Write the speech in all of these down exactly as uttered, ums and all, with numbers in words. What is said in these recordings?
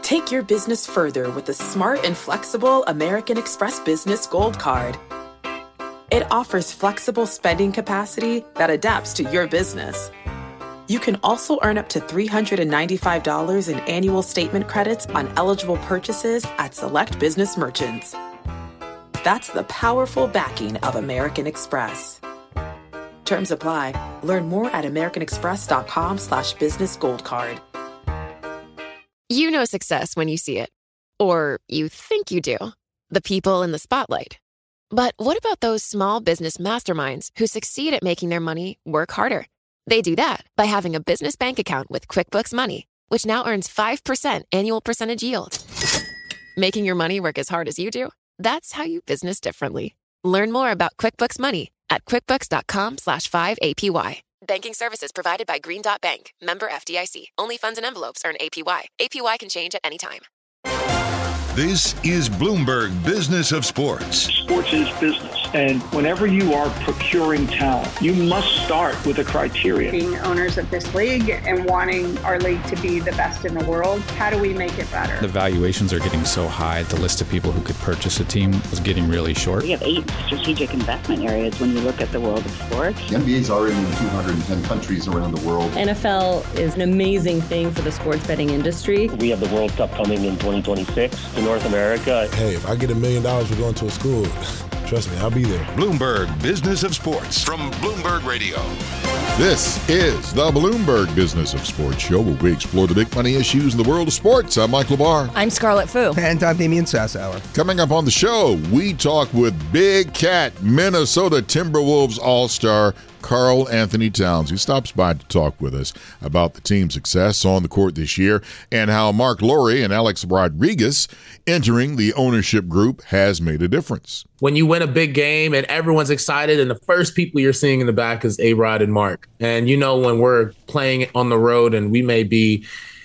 Take your business further with the smart and flexible American Express Business Gold Card. It offers flexible spending capacity that adapts to your business. You can also earn up to three hundred ninety-five dollars in annual statement credits on eligible purchases at select business merchants. That's the powerful backing of American Express. Terms apply. Learn more at americanexpress.com slash business gold card. You know success when you see it. Or you think you do. The people in the spotlight. But what about those small business masterminds who succeed at making their money work harder? They do that by having a business bank account with QuickBooks Money, which now earns five percent annual percentage yield. Making your money work as hard as you do? That's how you business differently. Learn more about QuickBooks Money at quickbooks.com slash 5APY. Banking services provided by Green Dot Bank. Member F D I C. Only funds and envelopes earn A P Y. A P Y can change at any time. This is Bloomberg Business of Sports. Sports is business. And whenever you are procuring talent, you must start with a criteria. Being owners of this league and wanting our league to be the best in the world, how do we make it better? The valuations are getting so high, the list of people who could purchase a team was getting really short. We have eight strategic investment areas when you look at the world of sports. The N B A is already in two hundred ten countries around the world. N F L is an amazing thing for the sports betting industry. We have the World Cup coming in twenty twenty-six to North America. Hey, if I get a million dollars for going to a school, trust me, I'll be there. Bloomberg Business of Sports from Bloomberg Radio. This is the Bloomberg Business of Sports show, where we explore the big money issues in the world of sports. I'm Mike LaBar. I'm Scarlett Fu. And I'm Damian Sassower. Coming up on the show, we talk with Big Cat, Minnesota Timberwolves All-Star Karl Anthony Towns, who stops by to talk with us about the team's success on the court this year and how Mark Lowry and Alex Rodriguez entering the ownership group has made a difference. When you win a big game and everyone's excited, and the first people you're seeing in the back is A-Rod and Mark. And you know, when we're playing on the road and we may be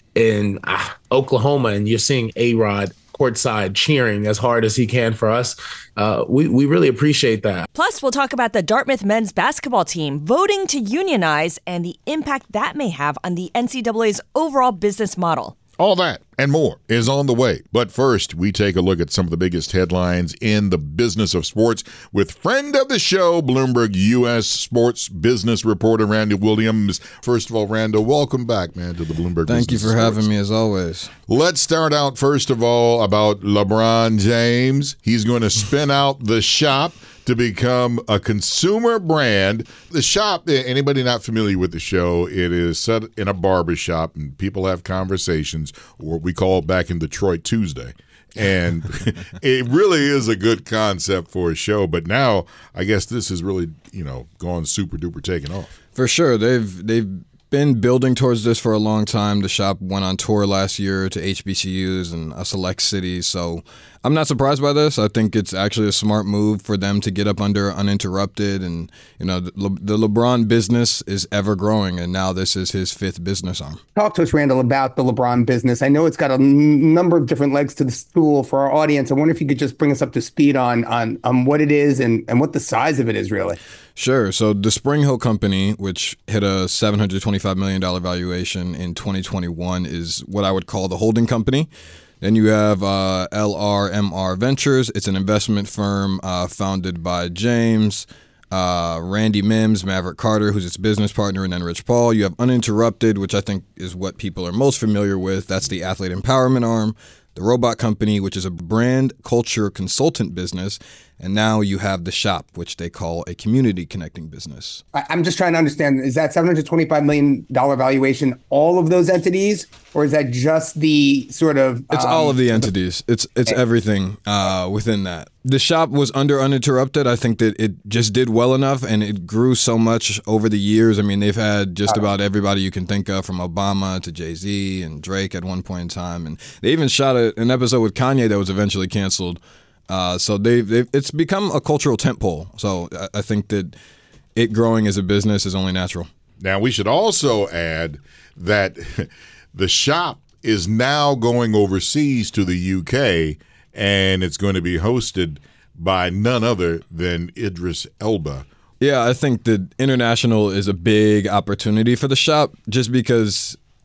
in uh, Oklahoma and you're seeing A-Rod courtside cheering as hard as he can for us, uh, we, we really appreciate that. Plus, we'll talk about the Dartmouth men's basketball team voting to unionize and the impact that may have on the N C double A's overall business model. All that and more is on the way. But first, we take a look at some of the biggest headlines in the business of sports with friend of the show, Bloomberg U S sports business reporter Randall Williams. First of all, Randall, welcome back, man, to the Bloomberg Thank Business you for of Sports. having me, as always. Let's start out, first of all, about LeBron James. He's going to spin out the shop to become a consumer brand. The shop, anybody not familiar with the show, it is set in a barber shop, and people have conversations, or what we call back in Detroit Tuesday. And it really is a good concept for a show. But now I guess this is really, you know, gone super duper taking off. For sure. They've they've been building towards this for a long time. The shop went on tour last year to H B C Us and a select cities. So I'm not surprised by this. I think it's actually a smart move for them to get up under uninterrupted. And, you know, the, Le- the LeBron business is ever growing, and now this is his fifth business arm. Talk to us, Randall, about the LeBron business. I know it's got a n- number of different legs to the stool for our audience. I wonder if you could just bring us up to speed on on, on what it is and, and what the size of it is, really. Sure. So the Spring Hill Company, which hit a seven hundred twenty-five million dollars valuation in twenty twenty-one, is what I would call the holding company. Then you have uh, L R M R Ventures. It's an investment firm uh, founded by James, uh, Randy Mims, Maverick Carter, who's its business partner, and then Rich Paul. You have Uninterrupted, which I think is what people are most familiar with. That's the athlete empowerment arm. The Robot Company, which is a brand culture consultant business. And now you have the shop, which they call a community connecting business. I, I'm just trying to understand, is that seven hundred twenty-five million dollars valuation all of those entities, or is that just the sort of... It's um, all of the entities. It's it's everything uh, within that. The shop was under Uninterrupted. I think that it just did well enough, and it grew so much over the years. I mean, they've had just about everybody you can think of, from Obama to Jay-Z and Drake at one point in time. And they even shot a, an episode with Kanye that was eventually canceled. Uh, so they've, they've it's become a cultural tentpole. So I, I think that it growing as a business is only natural. Now, we should also add that the shop is now going overseas to the U K, and it's going to be hosted by none other than Idris Elba. Yeah, I think that international is a big opportunity for the shop, just because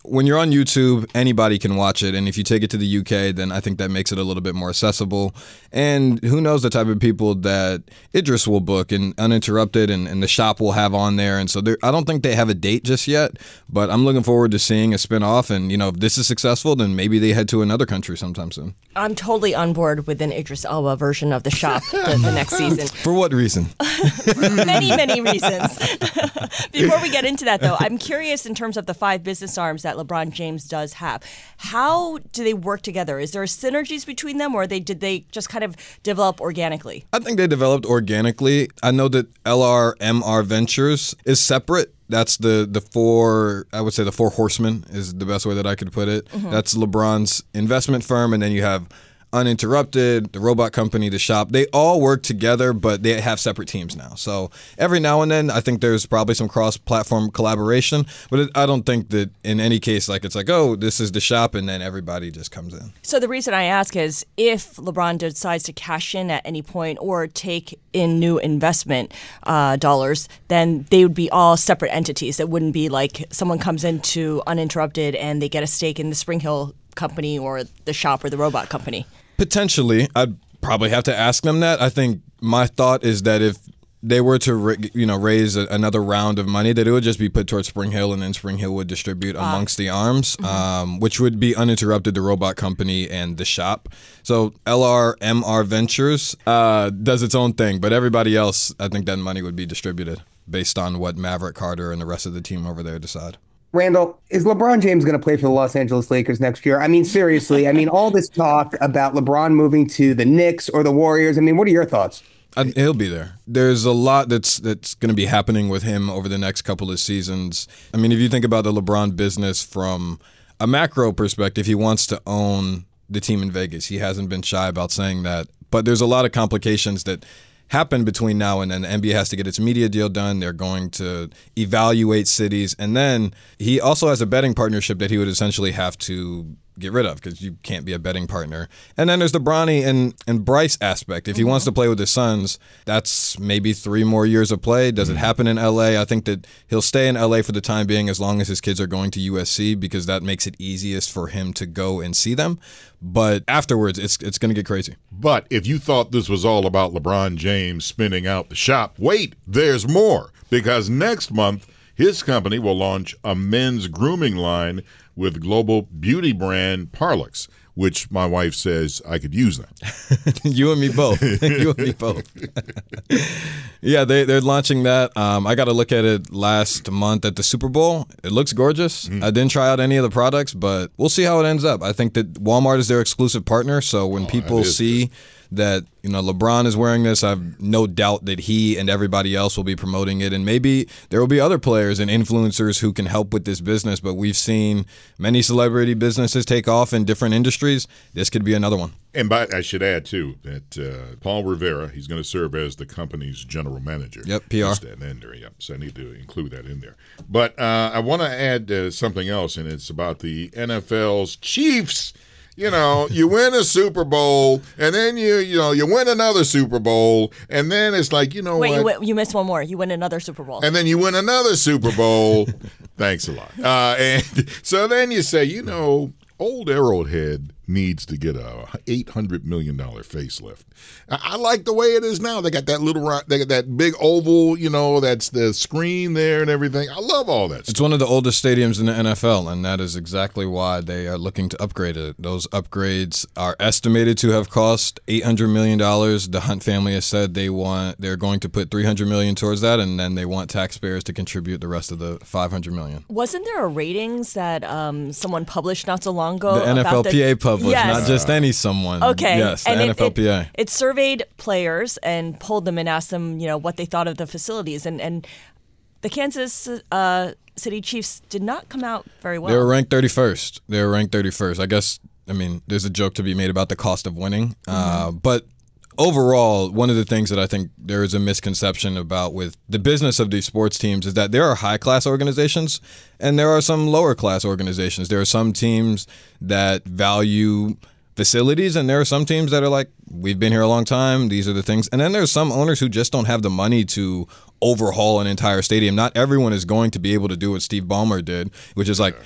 when you're on YouTube, anybody can watch it. And if you take it to the U K, then I think that makes it a little bit more accessible. And who knows the type of people that Idris will book and Uninterrupted and, and the shop will have on there. And so I don't think they have a date just yet, but I'm looking forward to seeing a spinoff. And, you know, if this is successful, then maybe they head to another country sometime soon. I'm totally on board with an Idris Elba version of the shop the, the next season. For what reason? For many, many reasons. Before we get into that, though, I'm curious in terms of the five business arms that LeBron James does have. How do they work together? Is there synergies between them, or they did they just kind of develop organically? I think they developed organically. I know that L R M R Ventures is separate. That's the the four, I would say the four horsemen is the best way that I could put it. Mm-hmm. That's LeBron's investment firm, and then you have Uninterrupted, the robot company, the shop. They all work together, but they have separate teams now. So every now and then, I think there's probably some cross-platform collaboration, but it, I don't think that in any case, like it's like, oh, this is the shop, and then everybody just comes in. So the reason I ask is if LeBron decides to cash in at any point or take in new investment uh, dollars, then they would be all separate entities. It wouldn't be like someone comes into Uninterrupted and they get a stake in the Spring Hill company or the shop or the robot company. Potentially. I'd probably have to ask them that. I think my thought is that if they were to you know raise a, another round of money, that it would just be put towards Spring Hill, and then Spring Hill would distribute ah. amongst the arms, mm-hmm. um, which would be Uninterrupted, the robot company, and the shop. So L R M R Ventures uh, does its own thing, but everybody else, I think that money would be distributed based on what Maverick Carter and the rest of the team over there decide. Randall, is LeBron James going to play for the Los Angeles Lakers next year? I mean, seriously, I mean, all this talk about LeBron moving to the Knicks or the Warriors, I mean, what are your thoughts? I, he'll be there. There's a lot that's that's going to be happening with him over the next couple of seasons. I mean, if you think about the LeBron business from a macro perspective, he wants to own the team in Vegas. He hasn't been shy about saying that. But there's a lot of complications that happen between now and then. The N B A has to get its media deal done. They're going to evaluate cities. And then he also has a betting partnership that he would essentially have to get rid of because you can't be a betting partner. And then there's the Bronny and, and Bryce aspect. If he mm-hmm. wants to play with the Suns, that's maybe three more years of play. Does it happen in L A? I think that he'll stay in L A for the time being as long as his kids are going to U S C because that makes it easiest for him to go and see them. But afterwards, it's it's going to get crazy. But if you thought this was all about LeBron James spinning out the shop, wait, there's more. Because next month, his company will launch a men's grooming line with global beauty brand Parlux, which my wife says I could use that. You and me both. You and me both. Yeah, they, they're launching that. Um, I got to look at it last month at the Super Bowl. It looks gorgeous. Mm. I didn't try out any of the products, but we'll see how it ends up. I think that Walmart is their exclusive partner, so when oh, people see that, you know, LeBron is wearing this, I have no doubt that he and everybody else will be promoting it. And maybe there will be other players and influencers who can help with this business. But we've seen many celebrity businesses take off in different industries. This could be another one. And by, I should add, too, that uh, Paul Rivera, he's going to serve as the company's general manager. Yep, P R. In there, yep. So I need to include that in there. But uh, I want to add uh, something else, and it's about the N F L's Chiefs. You know, you win a Super Bowl, and then you, you know, you win another Super Bowl, and then it's like, you know Wait, what? you, win, you missed one more. You win another Super Bowl. And then you win another Super Bowl. Thanks a lot. Uh, and so then you say, you know, old Arrowhead needs to get a eight hundred million dollars facelift. I, I like the way it is now. They got that little, they got that big oval, you know, that's the screen there and everything. I love all that stuff. It's one of the oldest stadiums in the N F L, and that is exactly why they are looking to upgrade it. Those upgrades are estimated to have cost eight hundred million dollars. The Hunt family has said they want, they're going to put three hundred million dollars towards that, and then they want taxpayers to contribute the rest of the five hundred million dollars. Wasn't there a ratings that um, someone published not so long ago? The N F L P A the, published. Yes. Not just any someone. Okay. Yes, the and N F L P A. It, it, it surveyed players and polled them and asked them, you know, what they thought of the facilities. And, and the Kansas uh, City Chiefs did not come out very well. They were ranked thirty-first. They were ranked thirty-first. I guess, I mean, there's a joke to be made about the cost of winning. Mm-hmm. Uh, but overall, one of the things that I think there is a misconception about with the business of these sports teams is that there are high-class organizations and there are some lower-class organizations. There are some teams that value facilities, and there are some teams that are like, we've been here a long time, these are the things. And then there's some owners who just don't have the money to overhaul an entire stadium. Not everyone is going to be able to do what Steve Ballmer did, which is like,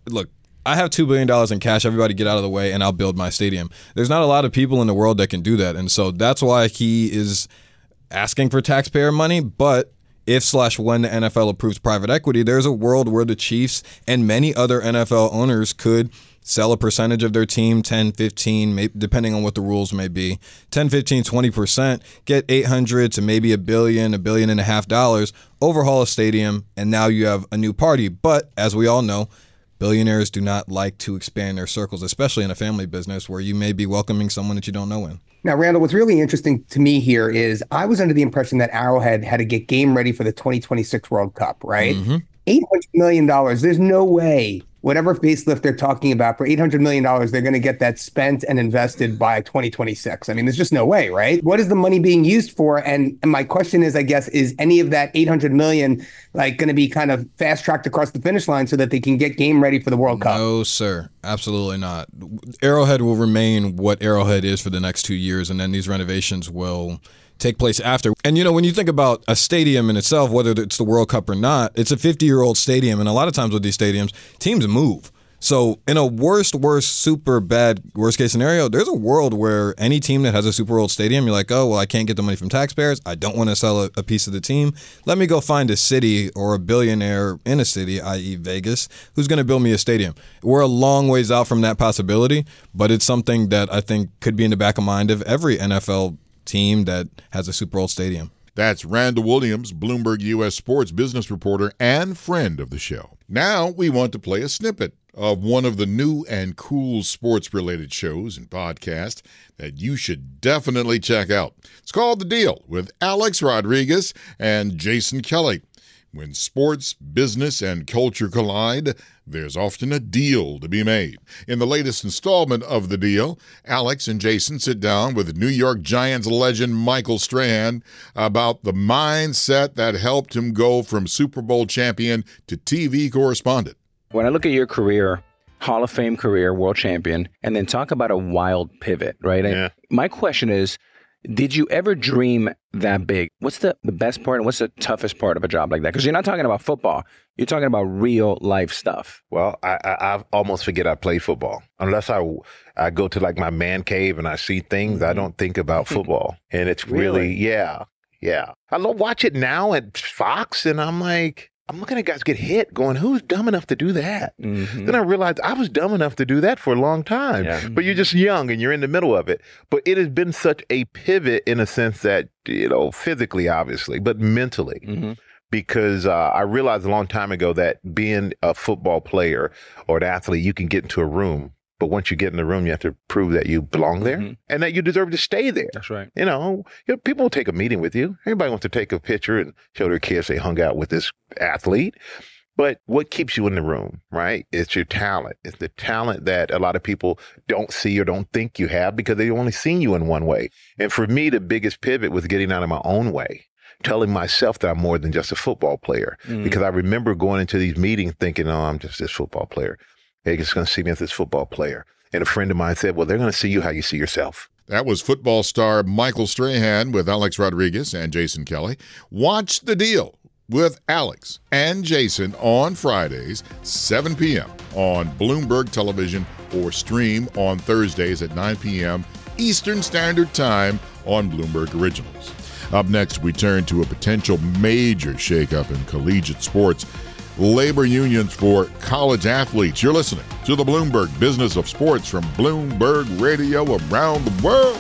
look, I have two billion dollars in cash. Everybody get out of the way, and I'll build my stadium. There's not a lot of people in the world that can do that. And so that's why he is asking for taxpayer money. But if slash when the N F L approves private equity, there's a world where the Chiefs and many other N F L owners could sell a percentage of their team, ten, fifteen, maybe, depending on what the rules may be, ten, fifteen, twenty percent, get eight hundred to maybe a billion, a billion and a half dollars, overhaul a stadium, and now you have a new party. But as we all know, billionaires do not like to expand their circles, especially in a family business where you may be welcoming someone that you don't know in. Now, Randall, what's really interesting to me here is I was under the impression that Arrowhead had to get game ready for the twenty twenty-six World Cup, right? Mm-hmm. eight hundred million dollars. There's no way, whatever facelift they're talking about, for eight hundred million dollars, they're going to get that spent and invested by twenty twenty-six. I mean, there's just no way, right? What is the money being used for? And, and my question is, I guess, is any of that eight hundred million dollars like going to be kind of fast tracked across the finish line so that they can get game ready for the World Cup? No, sir. Absolutely not. Arrowhead will remain what Arrowhead is for the next two years, and then these renovations will take place after. And, you know, when you think about a stadium in itself, whether it's the World Cup or not, it's a fifty-year-old stadium. And a lot of times with these stadiums, teams move. So in a worst, worst, super bad, worst case scenario, there's a world where any team that has a super old stadium, you're like, oh, well, I can't get the money from taxpayers. I don't want to sell a, a piece of the team. Let me go find a city or a billionaire in a city, that is. Vegas, who's going to build me a stadium. We're a long ways out from that possibility, but it's something that I think could be in the back of mind of every N F L team that has a super old stadium. That's Randall Williams, Bloomberg U S sports business reporter and friend of the show. Now we want to play a snippet of one of the new and cool sports-related shows and podcasts that you should definitely check out. It's called The Deal with Alex Rodriguez and Jason Kelly. When sports, business, and culture collide, there's often a deal to be made. In the latest installment of The Deal, Alex and Jason sit down with New York Giants legend Michael Strahan about the mindset that helped him go from Super Bowl champion to T V correspondent. When I look at your career, Hall of Fame career, world champion, and then talk about a wild pivot, right? Yeah. I, my question is, did you ever dream that big? What's the, the best part and what's the toughest part of a job like that? Because you're not talking about football. You're talking about real life stuff. Well, I, I, I almost forget I play football. Unless I, I go to like my man cave and I see things, mm-hmm. I don't think about football. And it's really, really yeah, yeah. I watch it now at Fox and I'm like, I'm looking at guys get hit going, who's dumb enough to do that? Mm-hmm. Then I realized I was dumb enough to do that for a long time. Yeah. But you're just young and you're in the middle of it. But it has been such a pivot in a sense that, you know, physically, obviously, but mentally. Mm-hmm. Because uh, I realized a long time ago that being a football player or an athlete, you can get into a room. But once you get in the room, you have to prove that you belong there mm-hmm. and that you deserve to stay there. That's right. You know, you know, people will take a meeting with you. Everybody wants to take a picture and show their kids they hung out with this athlete. But what keeps you in the room, right? It's your talent. It's the talent that a lot of people don't see or don't think you have because they've only seen you in one way. And for me, the biggest pivot was getting out of my own way. Telling myself that I'm more than just a football player. Mm-hmm. Because I remember going into these meetings thinking, oh, I'm just this football player. They're just going to see me as this football player. And a friend of mine said, well, they're going to see you how you see yourself. That was football star Michael Strahan with Alex Rodriguez and Jason Kelly. Watch The Deal with Alex and Jason on Fridays, seven p.m. on Bloomberg Television or stream on Thursdays at nine p.m. Eastern Standard Time on Bloomberg Originals. Up next, we turn to a potential major shakeup in collegiate sports. Labor unions for college athletes. You're listening to the Bloomberg Business of Sports from Bloomberg Radio around the world.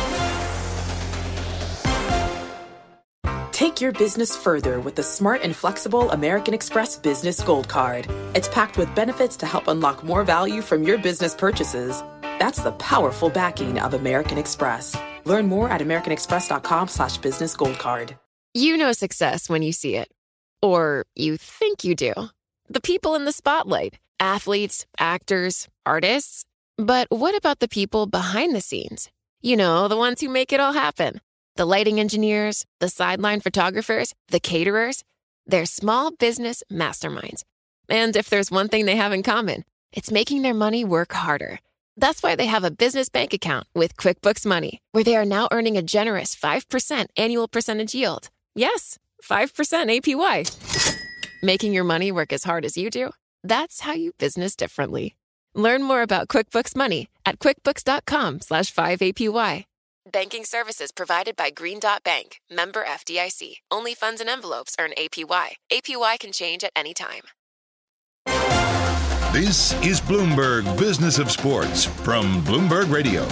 Take your business further with the smart and flexible American Express Business Gold Card. It's packed with benefits to help unlock more value from your business purchases. That's the powerful backing of American Express. Learn more at americanexpress.com slash business gold card. You know success when you see it. Or you think you do. The people in the spotlight. Athletes, actors, artists. But what about the people behind the scenes? You know, the ones who make it all happen. The lighting engineers, the sideline photographers, the caterers. They're small business masterminds. And if there's one thing they have in common, it's making their money work harder. That's why they have a business bank account with QuickBooks Money, where they are now earning a generous five percent annual percentage yield. Yes, five percent A P Y. Making your money work as hard as you do? That's how you business differently. Learn more about QuickBooks Money at quickbooks.com slash 5APY. Banking services provided by Green Dot Bank, member F D I C. Only funds and envelopes earn A P Y. A P Y can change at any time. This is Bloomberg Business of Sports from Bloomberg Radio.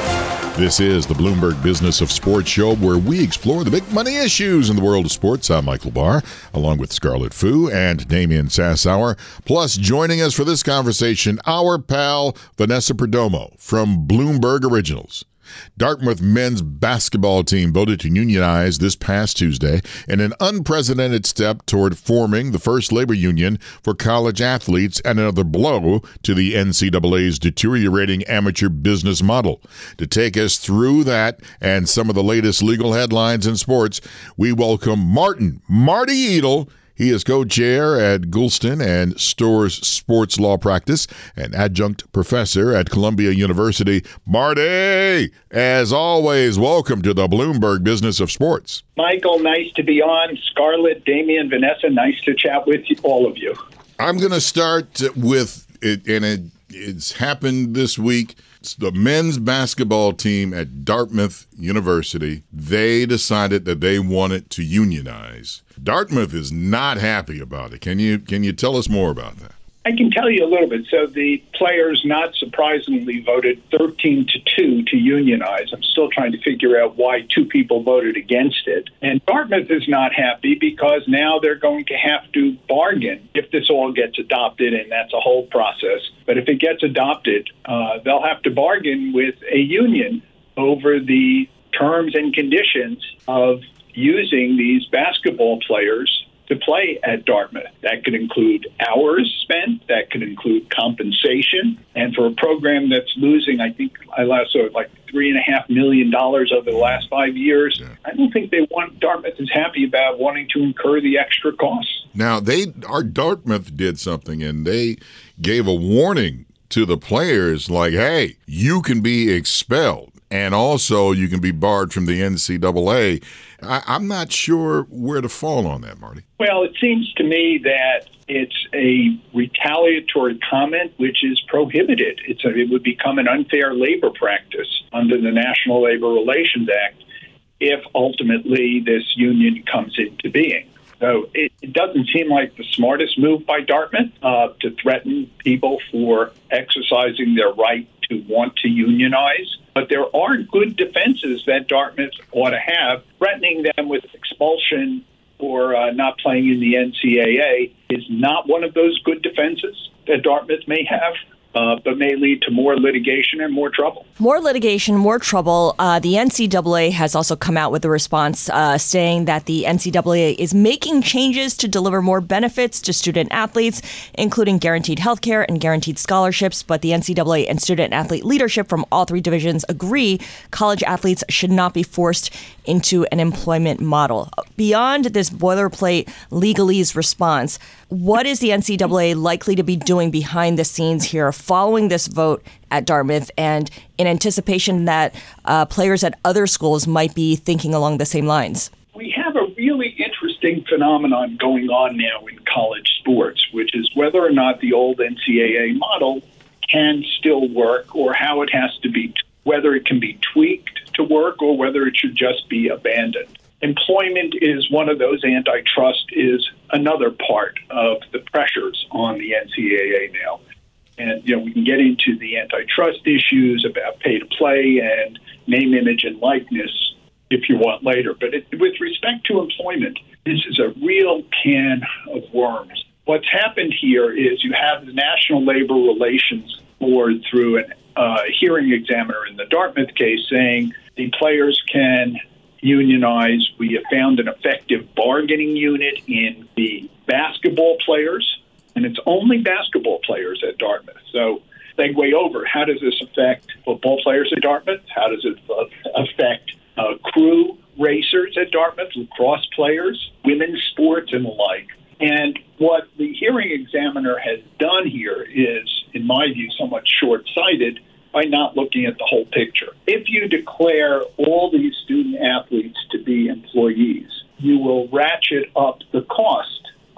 This is the Bloomberg Business of Sports show where we explore the big money issues in the world of sports. I'm Michael Barr, along with Scarlett Fu and Damian Sassower. Plus, joining us for this conversation, our pal Vanessa Perdomo from Bloomberg Originals. Dartmouth men's basketball team voted to unionize this past Tuesday in an unprecedented step toward forming the first labor union for college athletes and another blow to the N C double A's deteriorating amateur business model. To take us through that and some of the latest legal headlines in sports, we welcome Martin Marty Edel. He is co-chair at Goulston and Storrs Sports Law Practice and adjunct professor at Columbia University. Marty, as always, welcome to the Bloomberg Business of Sports. Michael, nice to be on. Scarlett, Damian, Vanessa, nice to chat with you, all of you. I'm going to start with, it, and it, it's happened this week. It's the men's basketball team at Dartmouth University. They decided that they wanted to unionize. Dartmouth is not happy about it. Can you can you tell us more about that? I can tell you a little bit. So the players, not surprisingly, voted thirteen to two to unionize. I'm still trying to figure out why two people voted against it. And Dartmouth is not happy because now they're going to have to bargain if this all gets adopted, and that's a whole process. But if it gets adopted, uh, they'll have to bargain with a union over the terms and conditions of using these basketball players to play at Dartmouth. That could include hours spent, that could include compensation, and for a program that's losing, I think I last saw like three and a half million dollars over the last five years, yeah. I don't think they want Dartmouth is happy about wanting to incur the extra costs. Now, they our Dartmouth did something, and they gave a warning to the players like, hey, you can be expelled, and also you can be barred from the N C double A. I, I'm not sure where to fall on that, Marty. Well, it seems to me that it's a retaliatory comment which is prohibited. It's a, it would become an unfair labor practice under the National Labor Relations Act if ultimately this union comes into being. So it, it doesn't seem like the smartest move by Dartmouth uh, to threaten people for exercising their right to want to unionize. But there are good defenses that Dartmouth ought to have. Threatening them with expulsion or uh, not playing in the N C double A is not one of those good defenses that Dartmouth may have. Uh, but may lead to more litigation and more trouble. More litigation, more trouble. Uh, the N C double A has also come out with a response uh, saying that the N C double A is making changes to deliver more benefits to student athletes, including guaranteed health care and guaranteed scholarships. But the N C double A and student athlete leadership from all three divisions agree college athletes should not be forced into an employment model. Beyond this boilerplate legalese response, what is the N C double A likely to be doing behind the scenes here following this vote at Dartmouth and in anticipation that uh, players at other schools might be thinking along the same lines? We have a really interesting phenomenon going on now in college sports, which is whether or not the old N C double A model can still work or how it has to be, whether it can be tweaked to work or whether it should just be abandoned. Employment is one of those. Antitrust is another part of the pressures on the N C double A now. And, you know, we can get into the antitrust issues about pay to play and name, image, and likeness if you want later. But it, with respect to employment, this is a real can of worms. What's happened here is you have the National Labor Relations Board through a uh, hearing examiner in the Dartmouth case saying the players can unionize. We have found an effective bargaining unit in the basketball players, and it's only basketball players at Dartmouth. So segue over, how does this affect football players at Dartmouth? How does it affect uh, crew racers at Dartmouth, lacrosse players, women's sports, and the like? And what the hearing examiner has done here is, in my view, somewhat short-sighted by not looking at the whole picture. If you declare all these student athletes to be employees, you will ratchet up the cost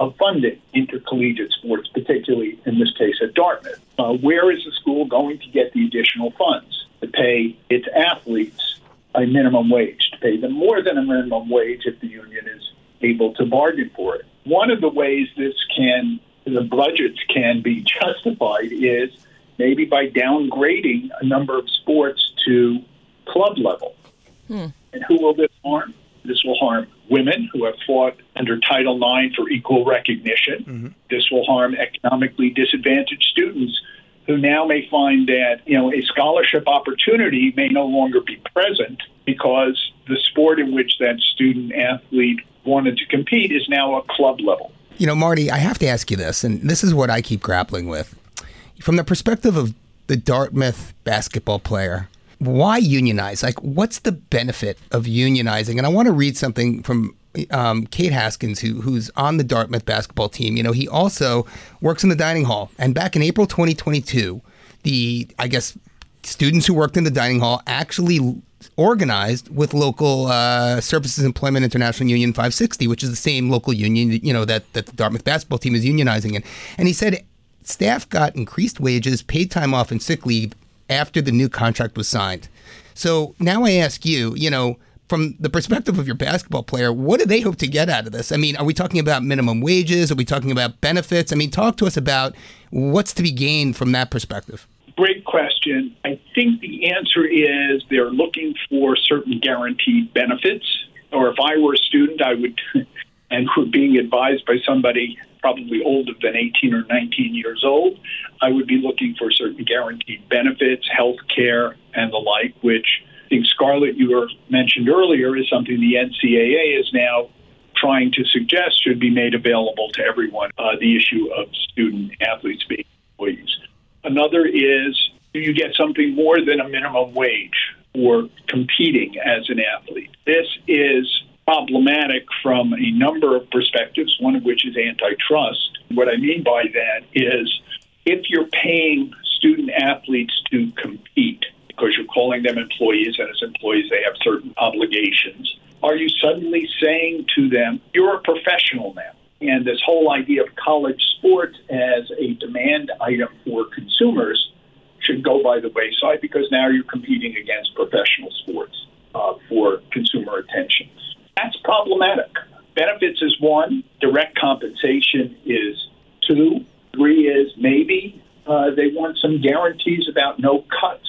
of funding intercollegiate sports, particularly in this case at Dartmouth. Uh, where is the school going to get the additional funds to pay its athletes a minimum wage, to pay them more than a minimum wage if the union is able to bargain for it? One of the ways this can, the budgets can be justified is maybe by downgrading a number of sports to club level. Hmm. And who will this harm? This will harm women who have fought under Title nine for equal recognition. Mm-hmm. This will harm economically disadvantaged students who now may find that, you know, a scholarship opportunity may no longer be present because the sport in which that student athlete wanted to compete is now a club level. You know, Marty, I have to ask you this, and this is what I keep grappling with. From the perspective of the Dartmouth basketball player, why unionize? Like, what's the benefit of unionizing? And I want to read something from um, Kate Haskins, who who's on the Dartmouth basketball team. You know, he also works in the dining hall. And back in April twenty twenty-two, the, I guess, students who worked in the dining hall actually organized with local uh, Services Employment International Union five sixty, which is the same local union, you know, that, that the Dartmouth basketball team is unionizing in. And he said staff got increased wages, paid time off, and sick leave after the new contract was signed. So now I ask you, you know, from the perspective of your basketball player, what do they hope to get out of this? I mean, are we talking about minimum wages? Are we talking about benefits? I mean, talk to us about what's to be gained from that perspective. Great question. I think the answer is they're looking for certain guaranteed benefits. Or if I were a student, I would, and were being advised by somebody probably older than eighteen or nineteen years old, I would be looking for certain guaranteed benefits, health care, and the like, which I think, Scarlett, you were mentioned earlier, is something the N C double A is now trying to suggest should be made available to everyone, uh, the issue of student athletes being employees. Another is, do you get something more than a minimum wage for competing as an athlete? This is problematic from a number of perspectives, one of which is antitrust. What I mean by that is if you're paying student athletes to compete because you're calling them employees, and as employees they have certain obligations, are you suddenly saying to them, you're a professional now? And this whole idea of college sports as a demand item for consumers should go by the wayside because now you're competing against professional sports uh, for consumer attention. That's problematic. Benefits is one. Direct compensation is two. Three is maybe uh, they want some guarantees about no cuts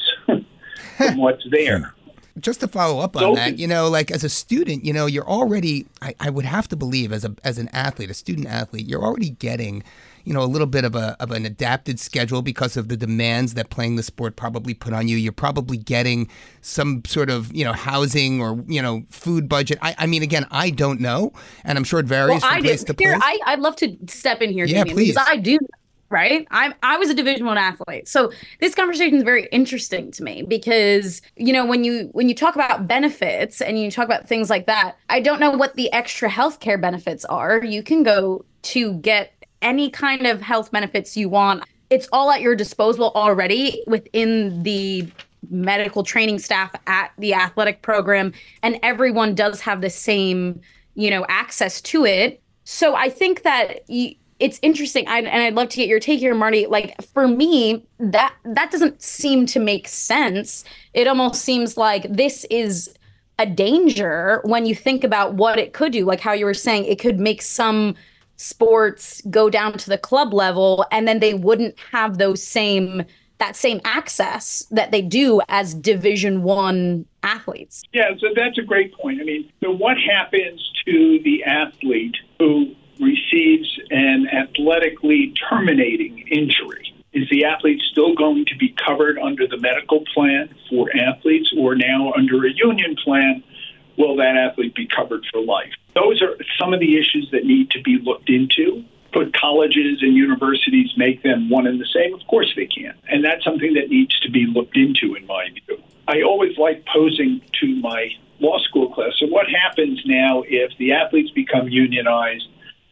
from what's there. Just to follow up on so, that, you know, like as a student, you know, you're already, I, I would have to believe as a as an athlete, a student athlete, you're already getting, you know, a little bit of a of an adapted schedule because of the demands that playing the sport probably put on you. You're probably getting some sort of, you know, housing or, you know, food budget. I, I mean, again, I don't know, and I'm sure it varies well, from I place do. to Here, place. I, I'd love to step in here, yeah, Damien, please. because I do. Right. I I was a Division One athlete. So this conversation is very interesting to me because, you know, when you when you talk about benefits and you talk about things like that, I don't know what the extra healthcare benefits are. You can go to get any kind of health benefits you want. It's all at your disposal already within the medical training staff at the athletic program. And everyone does have the same, you know, access to it. So I think that you, it's interesting, I, and I'd love to get your take here, Marty. Like, for me, that that doesn't seem to make sense. It almost seems like this is a danger when you think about what it could do. Like how you were saying, it could make some sports go down to the club level, and then they wouldn't have those same that same access that they do as Division One athletes. Yeah, so that's a great point. I mean, so what happens to the athlete who receives an athletically terminating injury? Is the athlete still going to be covered under the medical plan for athletes, or now under a union plan, will that athlete be covered for life? Those are some of the issues that need to be looked into. Could colleges and universities make them one and the same? Of course they can. And that's something that needs to be looked into, in my view. I always like posing to my law school class, so what happens now if the athletes become unionized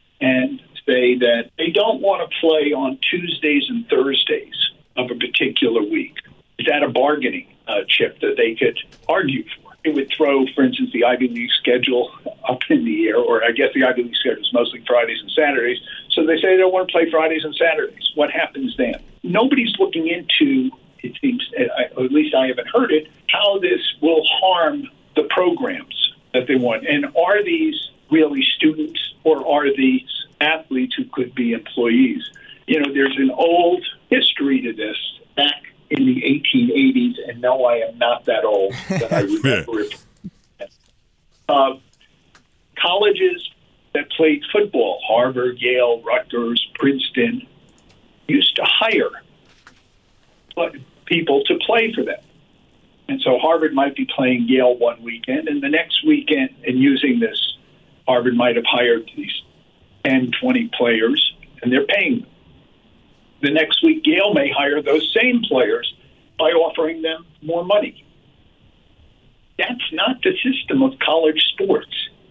and say that they don't want to play on Tuesdays and Thursdays of a particular week? Is that a bargaining uh, chip that they could argue for? It would throw, for instance, the Ivy League schedule up in the air, or I guess the Ivy League schedule is mostly Fridays and Saturdays. So they say they don't want to play Fridays and Saturdays. What happens then? Nobody's looking into, it seems, or at least I haven't heard it, how this will harm the programs that they want. And are these really students, or are these athletes who could be employees? You know, there's an old history to this back in the eighteen eighties, and no, I am not that old that I remember it. Uh, colleges that played football, Harvard, Yale, Rutgers, Princeton, used to hire people to play for them. And so Harvard might be playing Yale one weekend, and the next weekend, and using this, Harvard might have hired these ten, twenty players, and they're paying them. The next week, Yale may hire those same players by offering them more money. That's not the system of college sports.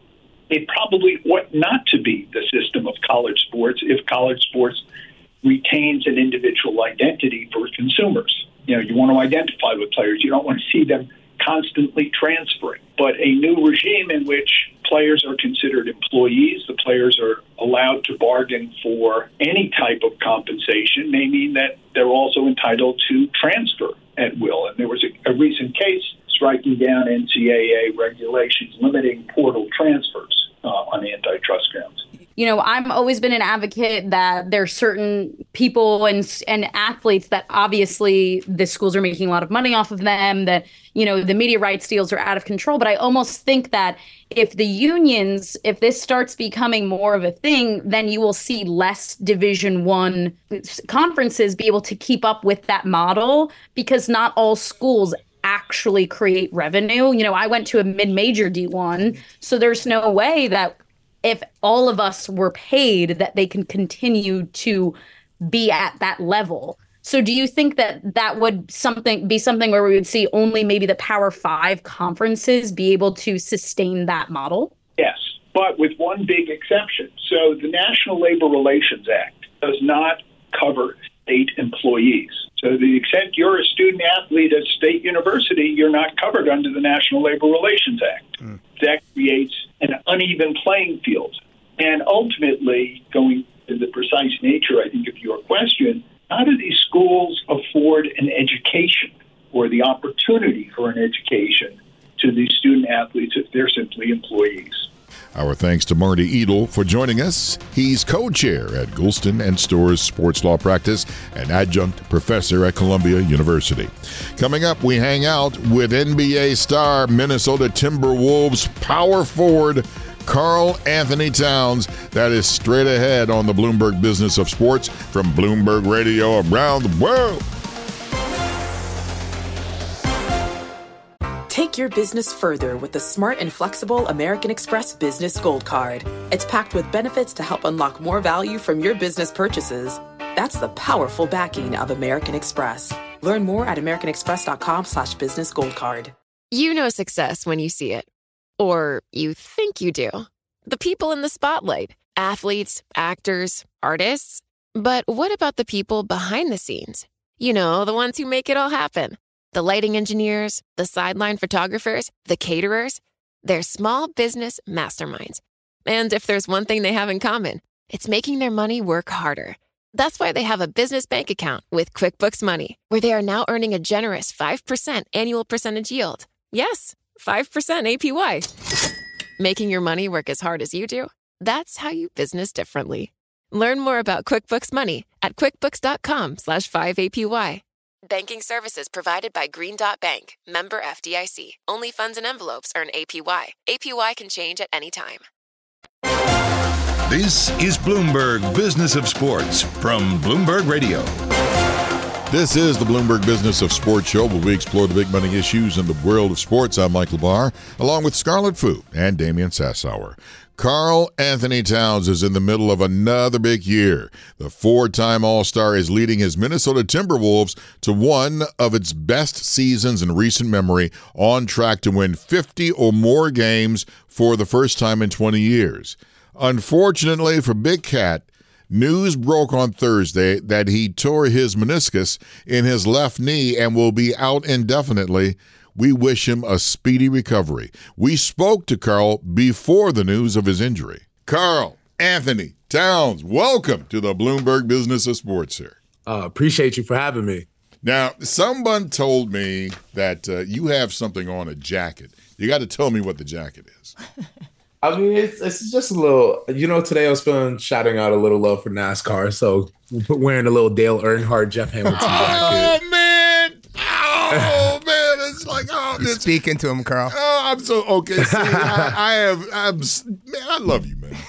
It probably ought not to be the system of college sports if college sports retains an individual identity for consumers. You know, you want to identify with players. You don't want to see them constantly transferring. But a new regime in which players are considered employees, the players are allowed to bargain for any type of compensation, may mean that they're also entitled to transfer at will. And there was a, a recent case striking down N C double A regulations limiting portal transfers uh, on antitrust grounds. You know, I've always been an advocate that there's certain people and and athletes that obviously the schools are making a lot of money off of them, that, you know, the media rights deals are out of control. But I almost think that if the unions, if this starts becoming more of a thing, then you will see less Division One conferences be able to keep up with that model, because not all schools actually create revenue. You know, I went to a mid-major D one, so there's no way that if all of us were paid, that they can continue to be at that level. So do you think that that would something be something where we would see only maybe the Power Five conferences be able to sustain that model? Yes, but with one big exception. So the National Labor Relations Act does not cover state employees. So to the extent you're a student athlete at State University, you're not covered under the National Labor Relations Act. Mm. That creates an uneven playing field. And ultimately, going to the precise nature, I think, of your question, how do these schools afford an education or the opportunity for an education to these student athletes if they're simply employees? Our thanks to Marty Edel for joining us. He's co-chair at Gulston and Storrs Sports Law Practice and adjunct professor at Columbia University. Coming up, we hang out with N B A star Minnesota Timberwolves power forward Karl Anthony Towns. That is straight ahead on the Bloomberg Business of Sports from Bloomberg Radio around the world. Take your business further with the smart and flexible American Express Business Gold Card. It's packed with benefits to help unlock more value from your business purchases. That's the powerful backing of American Express. Learn more at americanexpress.com slash business gold card. You know success when you see it. Or you think you do. The people in the spotlight. Athletes, actors, artists. But what about the people behind the scenes? You know, the ones who make it all happen. The lighting engineers, the sideline photographers, the caterers. They're small business masterminds. And if there's one thing they have in common, it's making their money work harder. That's why they have a business bank account with QuickBooks Money, where they are now earning a generous five percent annual percentage yield. Yes, five percent A P Y. Making your money work as hard as you do? That's how you business differently. Learn more about QuickBooks Money at quickbooks.com slash 5APY. Banking services provided by Green Dot Bank, member F D I C. Only funds and envelopes earn A P Y. A P Y can change at any time. This is Bloomberg Business of Sports from Bloomberg Radio. This is the Bloomberg Business of Sports show, where we explore the big money issues in the world of sports. I'm Michael Barr, along with Scarlett Fu and Damian Sassower. Karl Anthony Towns is in the middle of another big year. The four-time All-Star is leading his Minnesota Timberwolves to one of its best seasons in recent memory, on track to win fifty or more games for the first time in twenty years. Unfortunately for Big Cat, News broke on Thursday that he tore his meniscus in his left knee and will be out indefinitely. We wish him a speedy recovery. We spoke to Karl before the news of his injury. Karl Anthony Towns, welcome to the Bloomberg Business of Sports here. Uh, appreciate you for having me. Now, someone told me that uh, you have something on a jacket. You got to tell me what the jacket is. I mean, it's it's just a little, you know, today I was feeling shouting out a little love for NASCAR, so wearing a little Dale Earnhardt, Jeff Hamilton jacket. Oh, man. Oh, man. It's like, oh, You're this. speaking to him, Karl. Oh, I'm so, okay. See, I, I have, I'm, man, I love you, man.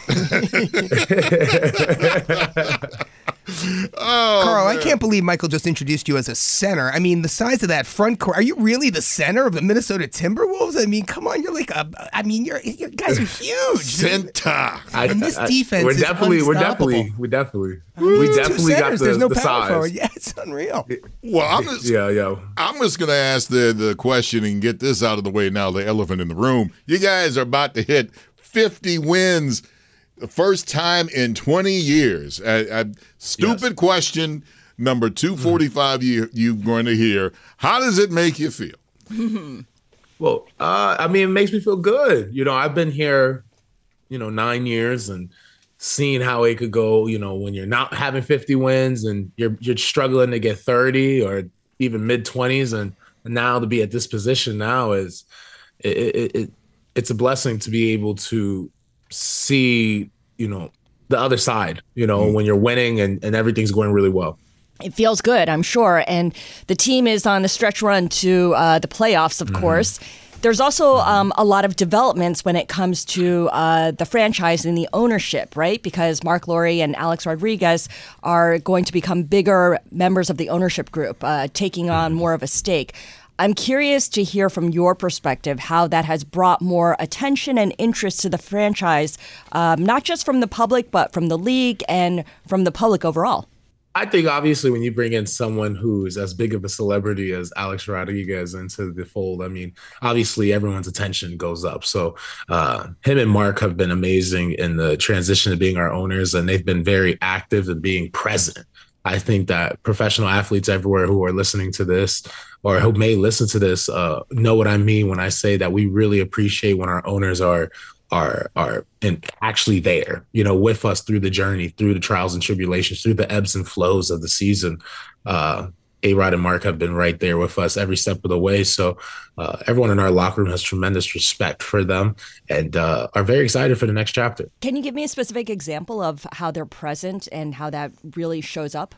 Oh, Karl, man. I can't believe Michael just introduced you as a center. I mean, the size of that front court. Are you really the center of the Minnesota Timberwolves? I mean, come on, you're like a. I mean, you're you guys are huge. Center. And this defense we're is definitely, we're definitely, we definitely, we definitely got the, There's no the power size. forward. Yeah, it's unreal. Well, I'm just, yeah, yeah. I'm just gonna ask the the question and get this out of the way now. The elephant in the room. You guys are about to hit fifty wins. The first time in twenty years. Uh, uh, stupid yes. question number two forty-five you, you're going to hear. How does it make you feel? Well, uh, I mean, it makes me feel good. You know, I've been here, you know, nine years and seeing how it could go, you know, when you're not having fifty wins and you're you're struggling to get thirty or even mid-twenties. And now to be at this position now is it, it, it it's a blessing to be able to see, you know, the other side, you know, mm. when you're winning and, and everything's going really well. It feels good, I'm sure. And the team is on the stretch run to uh, the playoffs, of mm-hmm. course. There's also um, a lot of developments when it comes to uh, the franchise and the ownership, right? Because Mark Lore and Alex Rodriguez are going to become bigger members of the ownership group, uh, taking on more of a stake. I'm curious to hear from your perspective how that has brought more attention and interest to the franchise, um, not just from the public, but from the league and from the public overall. I think obviously when you bring in someone who's as big of a celebrity as Alex Rodriguez into the fold, I mean, obviously everyone's attention goes up. So uh, him and Mark have been amazing in the transition to being our owners, and they've been very active in being present. I think that professional athletes everywhere who are listening to this or who may listen to this uh, know what I mean when I say that we really appreciate when our owners are are are in, actually there, you know, with us through the journey, through the trials and tribulations, through the ebbs and flows of the season. Uh, A-Rod and Mark have been right there with us every step of the way. So uh, everyone in our locker room has tremendous respect for them and uh, are very excited for the next chapter. Can you give me a specific example of how they're present and how that really shows up?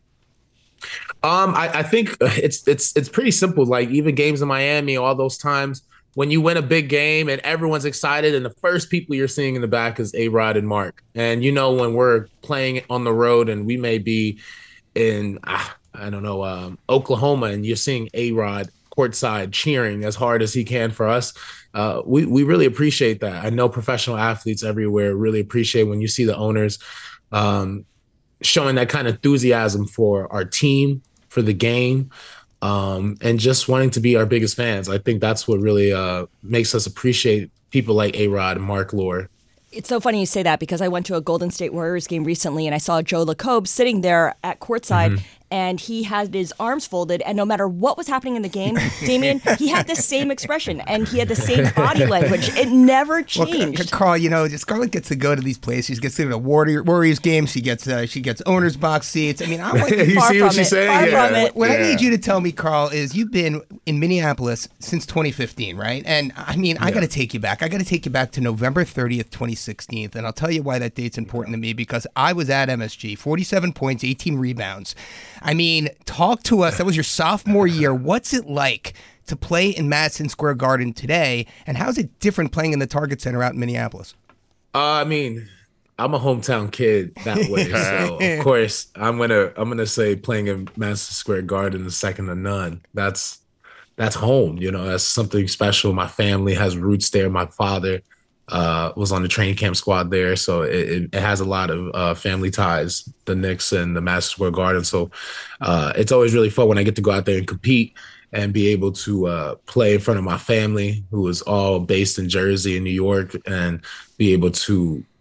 Um, I, I think it's it's it's pretty simple. Like even games in Miami, all those times when you win a big game and everyone's excited, and the first people you're seeing in the back is A-Rod and Mark. And you know when we're playing on the road and we may be in ah, I don't know um, Oklahoma, and you're seeing A-Rod courtside cheering as hard as he can for us. Uh, we we really appreciate that. I know professional athletes everywhere really appreciate when you see the owners Um, showing that kind of enthusiasm for our team, for the game, um, and just wanting to be our biggest fans. I think that's what really uh, makes us appreciate people like A-Rod and Mark Lore. It's so funny you say that because I went to a Golden State Warriors game recently and I saw Joe Lacob sitting there at courtside mm-hmm. and he had his arms folded, and no matter what was happening in the game, Damian, he had the same expression and he had the same body language. It never changed. Well, Karl, you know, Scarlett gets to go to these places. She gets to go to Warrior, Warriors games. She gets uh, she gets owner's box seats. I mean, I'm like, you far see from what she's it. saying? Far Yeah. from it. What Yeah. I need you to tell me, Karl, is you've been in Minneapolis since twenty fifteen, right? And I mean, yeah. I got to take you back. I got to take you back to November thirtieth, twenty sixteen, and I'll tell you why that date's important to me, because I was at M S G, forty-seven points, eighteen rebounds. I mean, talk to us. That was your sophomore year. What's it like to play in Madison Square Garden today, and how's it different playing in the Target Center out in Minneapolis? Uh, I mean, I'm a hometown kid that way, so of course I'm gonna I'm gonna say playing in Madison Square Garden is second to none. That's that's home, you know. That's something special. My family has roots there. My father uh, was on the training camp squad there, so it, it has a lot of uh, family ties. The Knicks and the Madison Square Garden, so uh, it's always really fun when I get to go out there and compete and be able to uh, play in front of my family, who is all based in Jersey and New York, and be able to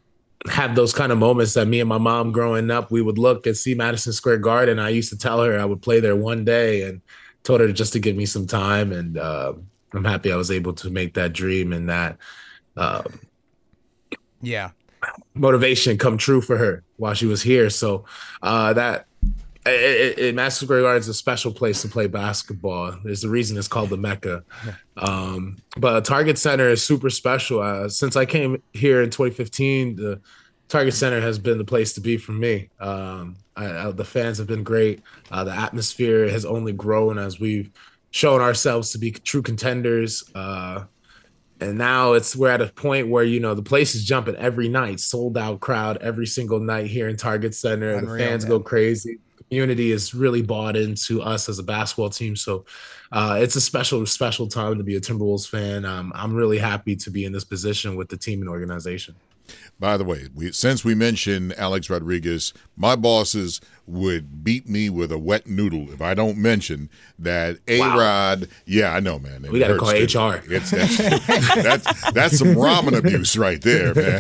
have those kind of moments that me and my mom growing up, we would look and see Madison Square Garden. I used to tell her I would play there one day and told her just to give me some time. And uh, I'm happy I was able to make that dream and that uh, yeah motivation come true for her while she was here. So uh, that it, it, Madison Square Garden is a special place to play basketball. There's a reason it's called the Mecca. Um, but Target Center is super special. Uh, since I came here in twenty fifteen, the Target Center has been the place to be for me. Um, I, I, the fans have been great. Uh, the atmosphere has only grown as we've shown ourselves to be true contenders. Uh, and now it's we're at a point where, you know, the place is jumping every night, sold out crowd every single night here in Target Center. Unreal, the fans man. Go crazy. Community is really bought into us as a basketball team. So uh, it's a special, special time to be a Timberwolves fan. Um, I'm really happy to be in this position with the team and organization. By the way, we, since we mentioned Alex Rodriguez, my bosses would beat me with a wet noodle if I don't mention that A-Rod. Wow. Yeah, I know, man. We got to call H R. It's, that's, that's, that's some ramen abuse right there, man.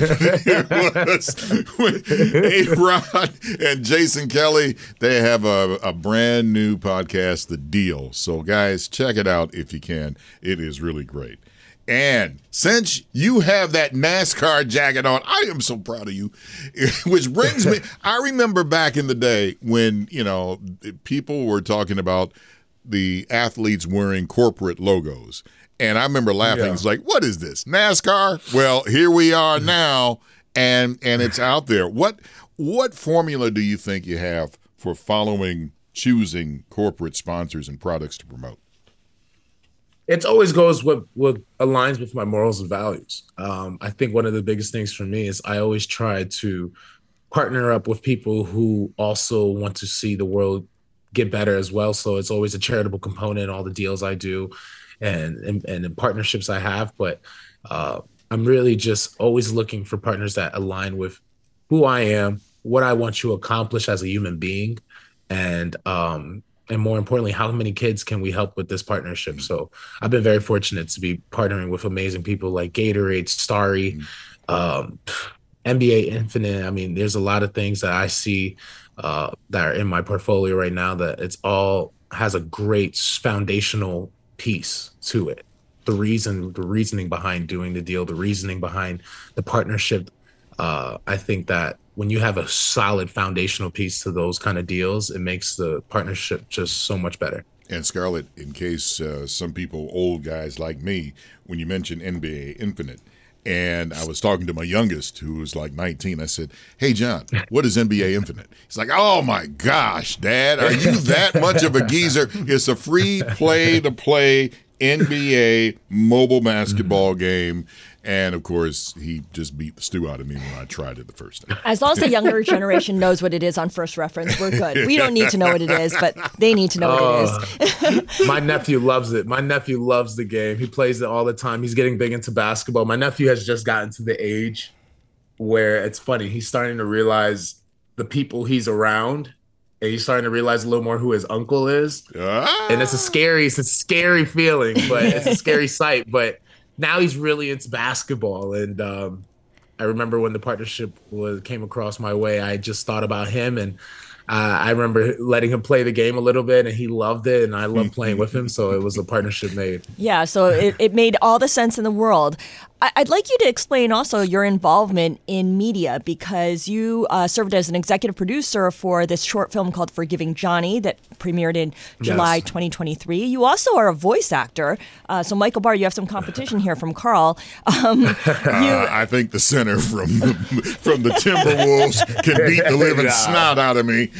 A-Rod and Jason Kelly, they have a, a brand new podcast, The Deal. So, guys, check it out if you can. It is really great. And since you have that NASCAR jacket on, I am so proud of you. Which brings me, I remember back in the day when, you know, people were talking about the athletes wearing corporate logos. And I remember laughing. Yeah. It's like, what is this, NASCAR? Well, here we are now, and and it's out there. What what formula do you think you have for following, choosing corporate sponsors and products to promote? It always goes what what aligns with my morals and values. Um, I think one of the biggest things for me is I always try to partner up with people who also want to see the world get better as well. So it's always a charitable component in all the deals I do and and, and in partnerships I have. But uh, I'm really just always looking for partners that align with who I am, what I want to accomplish as a human being, and um, and more importantly, how many kids can we help with this partnership? So I've been very fortunate to be partnering with amazing people like Gatorade, Starry, um, N B A Infinite. I mean, there's a lot of things that I see uh, that are in my portfolio right now that it's all has a great foundational piece to it. The reason, the reasoning behind doing the deal, the reasoning behind the partnership. Uh, I think that when you have a solid foundational piece to those kind of deals, it makes the partnership just so much better. And Scarlett, in case uh, some people, old guys like me, when you mentioned N B A Infinite, and I was talking to my youngest, who was like nineteen, I said, hey, John, what is N B A Infinite? He's like, oh, my gosh, Dad, are you that much of a geezer? It's a free play-to-play N B A mobile basketball game. And, of course, he just beat the stew out of me when I tried it the first time. As long as the younger generation knows what it is on first reference, we're good. We don't need to know what it is, but they need to know uh, what it is. My nephew loves it. My nephew loves the game. He plays it all the time. He's getting big into basketball. My nephew has just gotten to the age where it's funny. He's starting to realize the people he's around, and he's starting to realize a little more who his uncle is. Ah. And it's a scary, it's a scary feeling, but it's a scary sight. But now he's really into basketball. And um, I remember when the partnership was, came across my way, I just thought about him. And uh, I remember letting him play the game a little bit, and he loved it. And I loved playing with him. So it was a partnership made. Yeah, so it, it made all the sense in the world. I, I'd like you to explain also your involvement in media, because you uh, served as an executive producer for this short film called Forgiving Johnny that premiered in July yes. twenty twenty-three. You also are a voice actor. Uh, so, Michael Barr, you have some competition here from Carl. Um, you, uh, I think the center from the, from the Timberwolves can beat the living nah. snot out of me.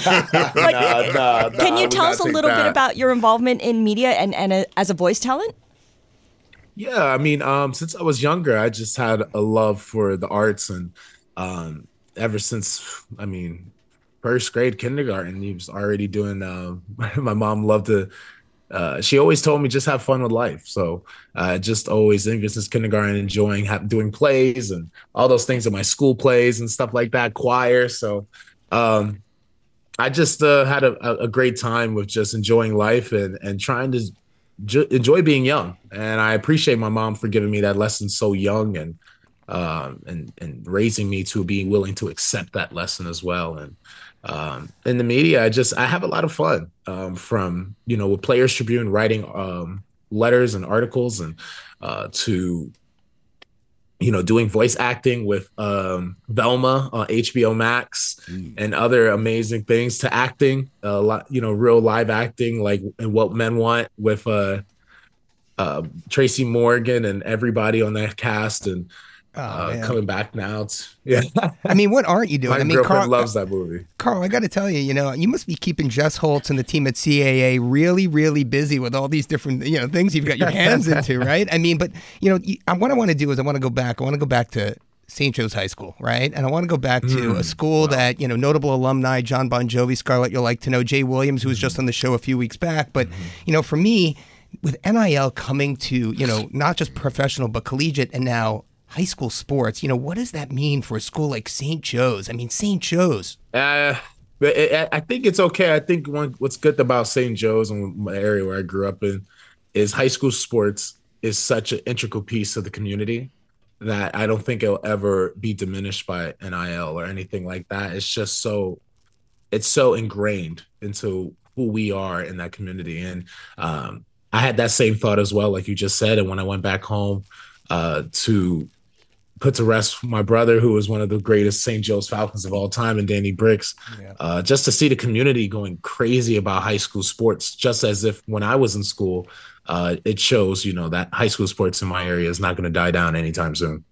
but, nah, nah, nah, can you tell us a little that. bit about your involvement in media and, and a, as a voice talent? Yeah, I mean, um, since I was younger, I just had a love for the arts, and um, ever since, I mean, first grade, kindergarten, he was already doing. Uh, my mom loved to. Uh, she always told me just have fun with life, so uh, just always, even since kindergarten, enjoying have, doing plays and all those things in my school plays and stuff like that, choir. So um, I just uh, had a, a great time with just enjoying life and and trying to. Enjoy being young, and I appreciate my mom for giving me that lesson so young. And um, and and raising me to be willing to accept that lesson as well. And um, in the media, I just I have a lot of fun um, from you know with Players Tribune writing um, letters and articles, and uh, to you know doing voice acting with um, Velma on H B O Max mm. and other amazing things, to acting a lot you know real live acting like in What Men Want with uh, uh, Tracy Morgan and everybody on that cast, and oh, uh, coming back now. To, yeah. I mean, what aren't you doing? My I mean, girlfriend Carl loves that movie. Carl, I got to tell you, you know, you must be keeping Jess Holtz and the team at C A A really, really busy with all these different, you know, things you've got your hands into, right? I mean, but, you know, what I want to do is I want to go back. I want to go back to Saint Joe's High School, right? And I want to go back to mm, a school wow. that, you know, notable alumni, John Bon Jovi, Scarlett, you'll like to know, Jay Williams, who was just on the show a few weeks back. But, mm-hmm. you know, for me, with N I L coming to, you know, not just professional, but collegiate and now high school sports, you know, what does that mean for a school like Saint Joe's? I mean, Saint Joe's. Uh, I think it's okay. I think one, what's good about Saint Joe's and my area where I grew up in is high school sports is such an integral piece of the community that I don't think it'll ever be diminished by N I L or anything like that. It's just so, it's so ingrained into who we are in that community. And um, I had that same thought as well, like you just said. And when I went back home uh, to put to rest my brother, who was one of the greatest Saint Joe's Falcons of all time, and Danny Bricks, yeah. uh, just to see the community going crazy about high school sports, just as if when I was in school, uh, it shows, you know, that high school sports in my area is not going to die down anytime soon.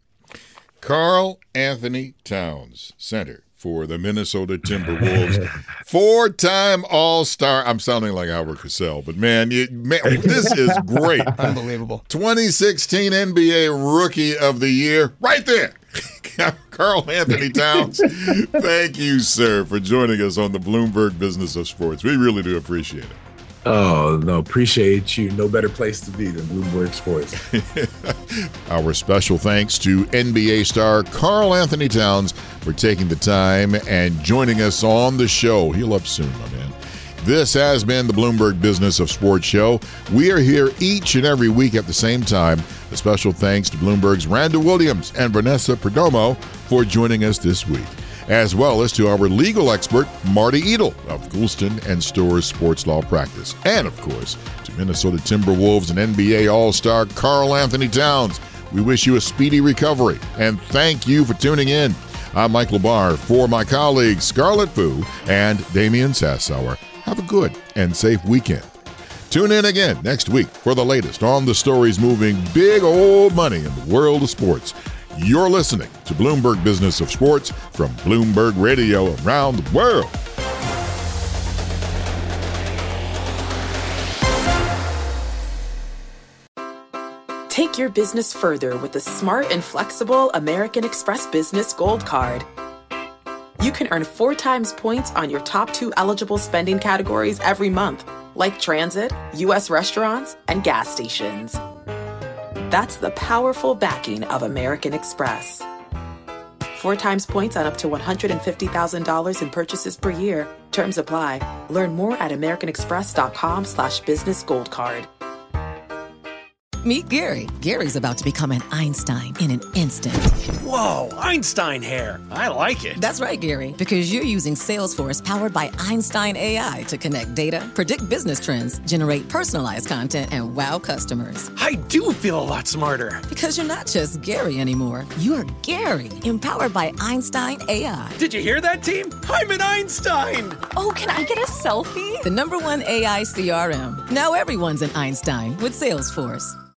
Karl Anthony Towns, center for the Minnesota Timberwolves, four-time All-Star. I'm sounding like Albert Cassell, but man, you, man, this is great. Unbelievable. twenty sixteen N B A Rookie of the Year, right there. Karl Anthony Towns, thank you, sir, for joining us on the Bloomberg Business of Sports. We really do appreciate it. Oh, no, appreciate you. No better place to be than Bloomberg Sports. Our special thanks to N B A star Karl Anthony Towns for taking the time and joining us on the show. Heal up soon, my man. This has been the Bloomberg Business of Sports show. We are here each and every week at the same time. A special thanks to Bloomberg's Randall Williams and Vanessa Perdomo for joining us this week, as well as to our legal expert, Marty Edel of Goulston and Storrs Sports Law Practice. And, of course, to Minnesota Timberwolves and N B A All-Star Karl Anthony Towns. We wish you a speedy recovery, and thank you for tuning in. I'm Mike Labar for my colleagues Scarlett Fu and Damian Sassower. Have a good and safe weekend. Tune in again next week for the latest on the stories moving big old money in the world of sports. You're listening to Bloomberg Business of Sports from Bloomberg Radio around the world. Take your business further with the smart and flexible American Express Business Gold Card. You can earn four times points on your top two eligible spending categories every month, like transit, U S restaurants, and gas stations. That's the powerful backing of American Express. Four times points on up to one hundred fifty thousand dollars in purchases per year. Terms apply. Learn more at americanexpress.com slash business gold card. Meet Gary. Gary's about to become an Einstein in an instant. Whoa, Einstein hair. I like it. That's right, Gary, because you're using Salesforce powered by Einstein A I to connect data, predict business trends, generate personalized content, and wow customers. I do feel a lot smarter. Because you're not just Gary anymore. You're Gary, empowered by Einstein A I. Did you hear that, team? I'm an Einstein. Oh, can I get a selfie? The number one A I C R M. Now everyone's an Einstein with Salesforce.